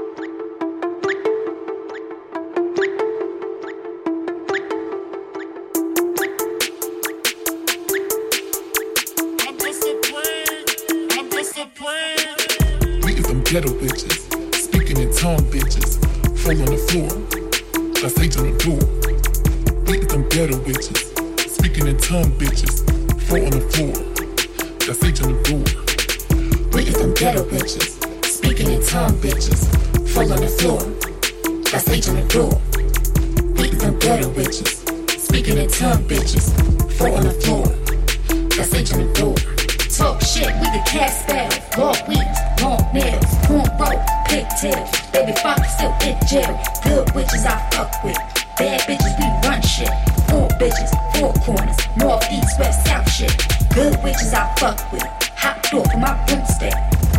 We get them ghetto bitches. Speaking in tongue, bitches. Fall on the floor. Got sage on the door. We get them ghetto bitches. Speaking in tongue, bitches. Fall on the floor. Got sage on the door. We get them ghetto bitches. Speaking in tongue, bitches. Fall on the floor. Got sage on the door. We get them ghetto bitches. Speaking in tongue, bitches. Fall on the floor. Got sage on the door. Talk shit, we the cat spell. Long weeds, long nails, cornrow, pigtails. Baby father still in jail. Good witches I fuck with. Bad bitches we run shit. 4 bitches, 4 corners. North, east, west, south shit. Good witches I fuck with. Hot door for my broomstick.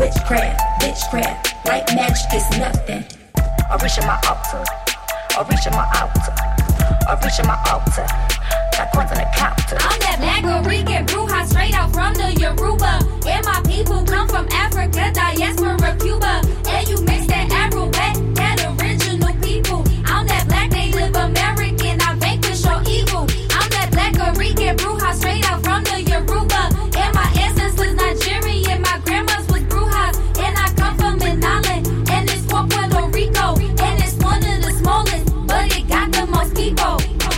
Witchcraft, like magic is nothing. I reach in my altar. I reach in my altar. I reach in my altar. Got coins on the counter. I'm that black Rican Bruja straight out from the Yoruba. And my people come from Africa, diaspora, Cuba. And you mix that Arawet, that original people. I'm that black Native American, I vanquish your evil. I'm that black Rican Bruja straight out from the Yoruba. And my ancestors Nigerian, my grandma's was Brujas. And I come from Manala, and it's Puerto Rico. And it's one of the smallest, but it got the most people.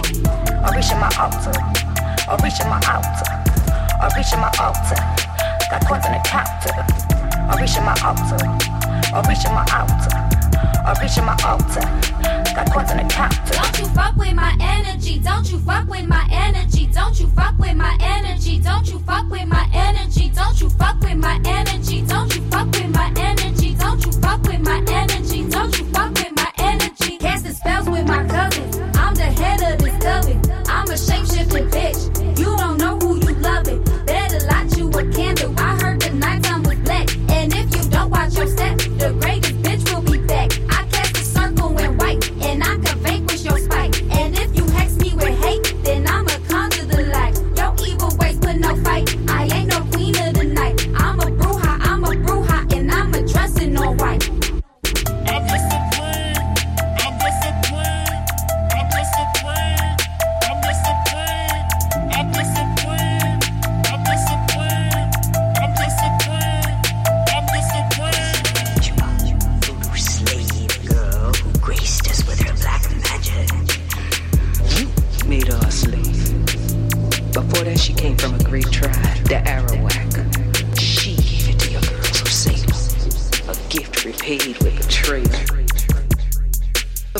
I reach in my altar. I reach in my altar. I reach in my altar. Got coins on the counter. I reach in my altar. I reach in my altar. I reach in my altar. Got coins on the counter. Don't you fuck with my energy. Don't you fuck with my energy. Don't you fuck with my energy. Don't you fuck with my energy. Don't you fuck with my energy. Don't you fuck with my energy. Don't you fuck with my energy. Don't you fuck with my energy. Casting spells with my cousins. I'm the head of this oven. I'm a shape-shifting bitch. You don't know who you loving. Better light you a candle. I heard the nighttime was black. And if you don't watch your step, the greatest bitch will be back. I cast a circle in white, and I can vanquish your spite. And if you hex me with hate, then I'ma conjure the light. Your evil ways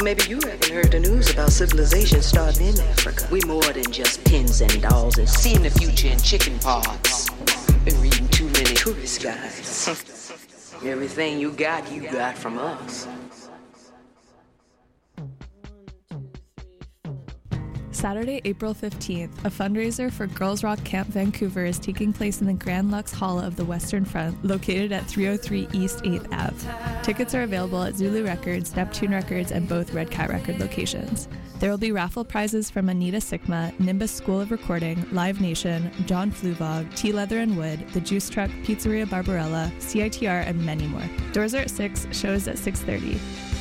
Maybe you haven't heard the news about civilization starting in Africa. We more than just pins and dolls and seeing the future in chicken pods and reading too many tourist guides. Everything you got from us. Saturday, April 15th, a fundraiser for Girls Rock Camp Vancouver is taking place in the Grand Lux Hall of the Western Front, located at 303 East 8th Ave. Tickets are available at Zulu Records, Neptune Records, and both Red Cat Record locations. There will be raffle prizes from Anita Sigma, Nimbus School of Recording, Live Nation, John Fluvog, Tea Leather and Wood, The Juice Truck, Pizzeria Barbarella, CITR, and many more. Doors are at 6, shows at 6:30.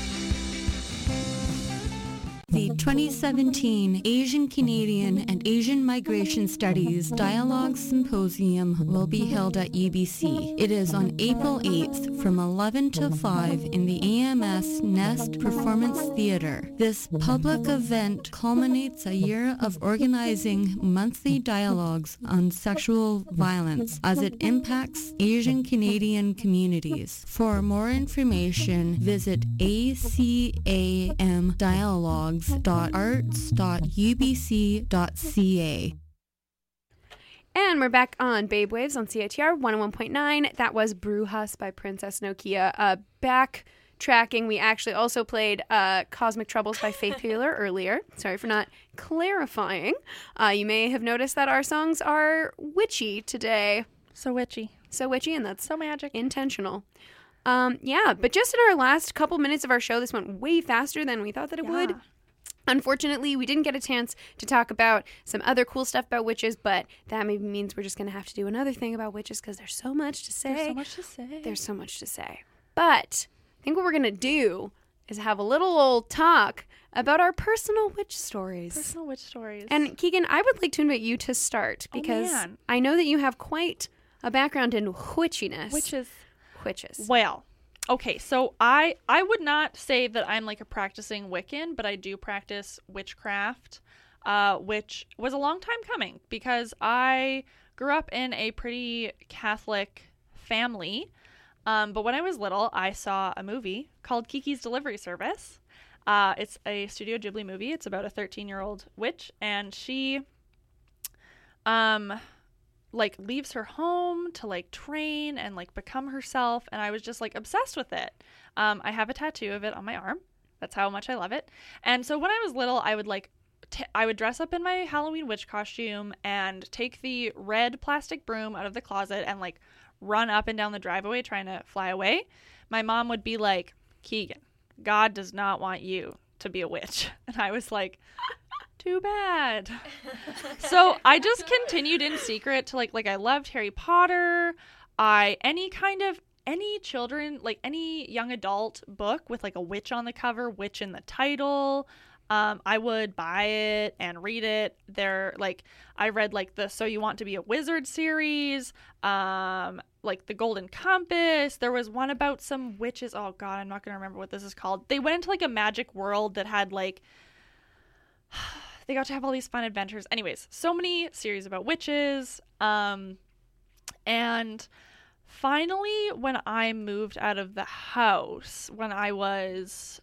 The 2017 Asian Canadian and Asian Migration Studies Dialogue Symposium will be held at UBC. It is on April 8th from 11 to 5 in the AMS Nest Performance Theatre. This public event culminates a year of organizing monthly dialogues on sexual violence as it impacts Asian Canadian communities. For more information, visit acamdialogues.arts.ubc.ca. And we're back on Babe Waves on CITR 101.9. That was Brujas by Princess Nokia. Backtracking, we actually also played Cosmic Troubles by Faith Healer earlier. Sorry for not clarifying. You may have noticed that our songs are witchy today. So witchy, and that's so magic. Intentional. But just in our last couple minutes of our show, this went way faster than we thought that it would. Unfortunately, we didn't get a chance to talk about some other cool stuff about witches, but that maybe means we're just going to have to do another thing about witches because there's so much to say. There's so much to say. But I think what we're going to do is have a little old talk about our personal witch stories. And Keegan, I would like to invite you to start because I know that you have quite a background in witchiness. Witches. Well, okay, so I would not say that I'm like a practicing Wiccan, but I do practice witchcraft, which was a long time coming because I grew up in a pretty Catholic family. But when I was little, I saw a movie called Kiki's Delivery Service. It's a Studio Ghibli movie. It's about a 13-year-old witch, and she leaves her home to like train and like become herself, and I was just like obsessed with it. I have a tattoo of it on my arm. That's how much I love it. And so when I was little, I would I would dress up in my Halloween witch costume and take the red plastic broom out of the closet and like run up and down the driveway trying to fly away. My mom would be like, "Keegan, God does not want you to be a witch." And I was like, too bad. So I just continued in secret to like I loved Harry Potter. Any children, like any young adult book with like a witch on the cover, witch in the title, I would buy it and read it. I read like the So You Want to Be a Wizard series, like the Golden Compass. There was one about some witches. Oh God, I'm not going to remember what this is called. They went into like a magic world that had like, they got to have all these fun adventures. Anyways, so many series about witches. And finally, when I moved out of the house, when I was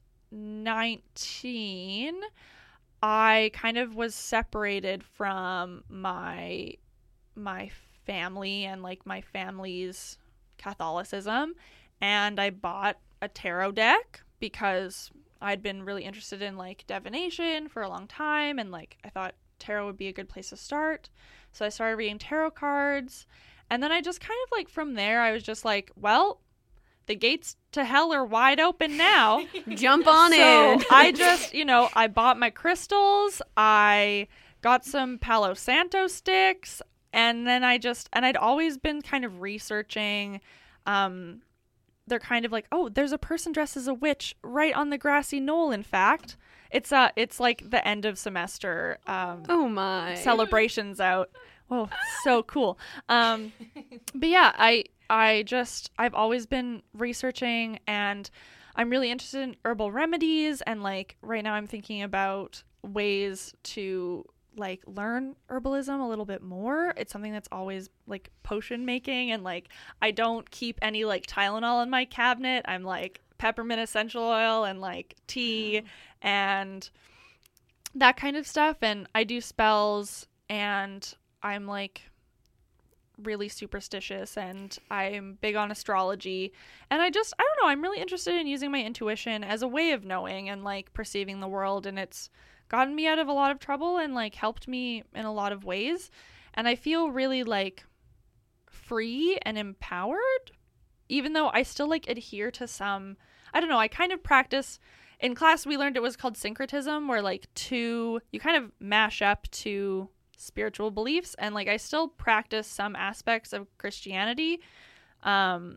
19, I kind of was separated from my family and like my family's Catholicism, and I bought a tarot deck because I'd been really interested in like divination for a long time, and like I thought tarot would be a good place to start. So I started reading tarot cards, and then I just kind of like from there I was just like, well, the gates to hell are wide open now. Jump on in. So I just, I bought my crystals, I got some Palo Santo sticks, and then I'd always been kind of researching. They're kind of like, oh, there's a person dressed as a witch right on the grassy knoll. In fact, it's like the end of semester. Oh my celebrations out. Whoa, so cool. But yeah, I've always been researching, and I'm really interested in herbal remedies, and like right now I'm thinking about ways to like learn herbalism a little bit more. It's something that's always like potion making, and like I don't keep any like Tylenol in my cabinet. I'm like peppermint essential oil and like tea and that kind of stuff. And I do spells, and I'm like really superstitious, and I'm big on astrology, and I don't know, I'm really interested in using my intuition as a way of knowing and like perceiving the world, and it's gotten me out of a lot of trouble and like helped me in a lot of ways, and I feel really like free and empowered, even though I still like adhere to some, I don't know, I kind of practice. In class we learned it was called syncretism, where like you kind of mash up two spiritual beliefs, and like I still practice some aspects of Christianity, and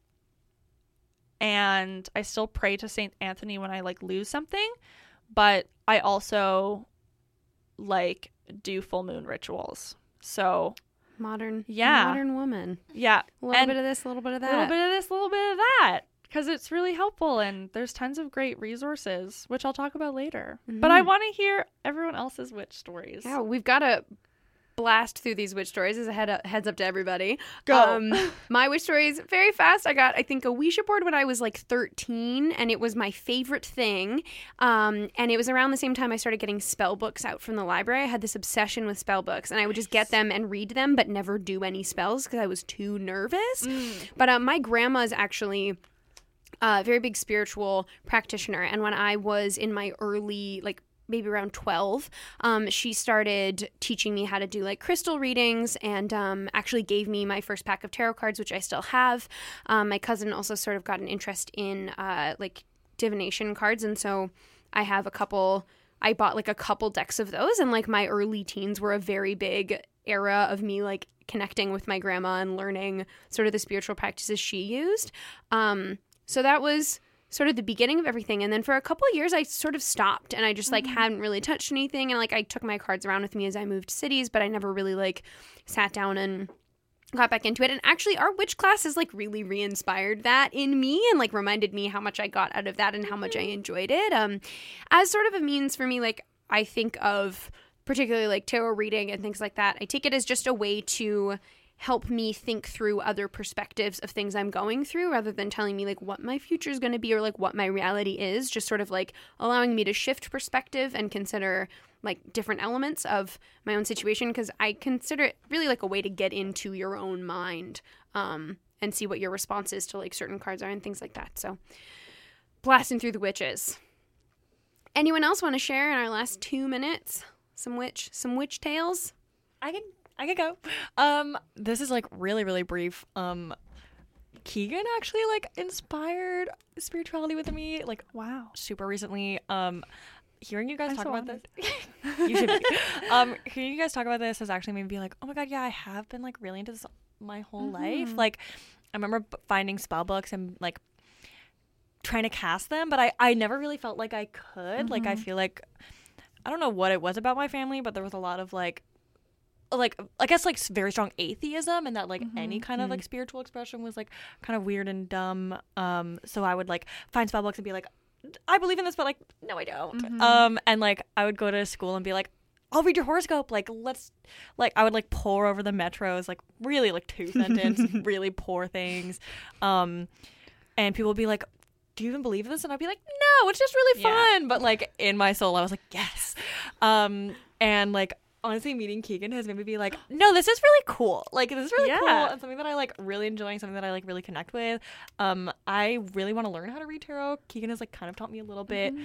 I still pray to Saint Anthony when I like lose something, but I also like do full moon rituals. So modern woman. Yeah. A little bit of this, a little bit of that. A little bit of this, a little bit of that. Because it's really helpful, and there's tons of great resources, which I'll talk about later. Mm-hmm. But I want to hear everyone else's witch stories. Yeah, we've got to blast through these witch stories as a heads up to everybody. Go. My witch stories, very fast. I got, I think, a Ouija board when I was like 13, and it was my favorite thing. And it was around the same time I started getting spell books out from the library. I had this obsession with spell books, and I would just get them and read them, but never do any spells because I was too nervous. But my grandma's actually very big spiritual practitioner, and when I was in my early, like maybe around 12, she started teaching me how to do like crystal readings, and actually gave me my first pack of tarot cards, which I still have. My cousin also sort of got an interest in like divination cards, and so I bought like a couple decks of those, and like my early teens were a very big era of me like connecting with my grandma and learning sort of the spiritual practices she used. So that was sort of the beginning of everything. And then for a couple of years, I sort of stopped, and I just like hadn't really touched anything. And like I took my cards around with me as I moved cities, but I never really like sat down and got back into it. And actually our witch class has like really re-inspired that in me, and like reminded me how much I got out of that and how much I enjoyed it. As sort of a means for me, like I think of particularly like tarot reading and things like that. I take it as just a way to help me think through other perspectives of things I'm going through, rather than telling me like what my future is going to be or like what my reality is, just sort of like allowing me to shift perspective and consider like different elements of my own situation, because I consider it really like a way to get into your own mind and see what your responses to like certain cards are and things like that. So blasting through the witches. Anyone else want to share in our last 2 minutes some witch tales? I could go. This is like really, really brief. Keegan actually like inspired spirituality with me. Like, wow, super recently. Hearing you guys talk about this, you should be. Hearing you guys talk about this has actually made me be like, oh my god, yeah, I have been like really into this my whole life. Like, I remember finding spell books and like trying to cast them, but I never really felt like I could. Like, I feel like, I don't know what it was about my family, but there was a lot of like I guess like very strong atheism, and that like any kind of like spiritual expression was like kind of weird and dumb. So I would like find spell books and be like, I believe in this, but like no, I don't. And like I would go to school and be like, I'll read your horoscope. Like let's like I would like pour over the metros, like really like 2-sentence, really poor things. And people would be like, do you even believe in this? And I'd be like, no, it's just really fun. But like in my soul, I was like, yes. And like honestly, meeting Keegan has made me be like, no, this is really cool. Like, this is really cool, and something that I like really enjoy, and something that I like really connect with. I really want to learn how to read tarot. Keegan has like kind of taught me a little bit.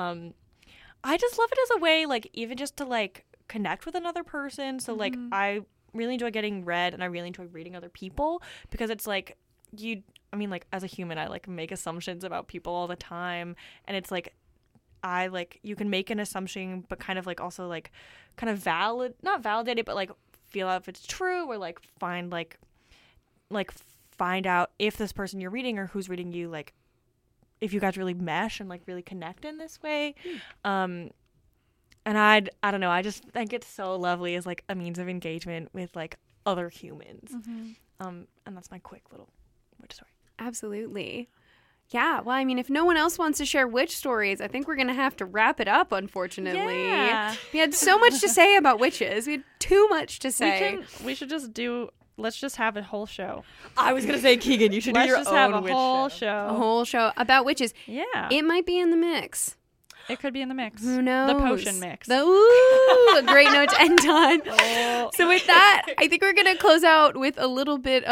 I just love it as a way, like, even just to like connect with another person. So like, I really enjoy getting read, and I really enjoy reading other people, because it's like like as a human, I like make assumptions about people all the time, and it's like, I like, you can make an assumption, but kind of like also like kind of not validate it, but like feel out if it's true, or like find out if this person you're reading or who's reading you, like if you guys really mesh and like really connect in this way. And I don't know, I just think it's so lovely as like a means of engagement with like other humans. And that's my quick little witch story. Absolutely. Yeah, well, I mean, if no one else wants to share witch stories, I think we're going to have to wrap it up, unfortunately. Yeah. We had so much to say about witches. We had too much to say. We should just do... Let's just have a whole show. I was going to say, Keegan, you should do your own Let's just have a witch whole show. show. A whole show about witches. Yeah. It might be in the mix. It could be in the mix. Who knows? The potion mix. Ooh, a great note to end on. Oh. So with that, I think we're going to close out with a little bit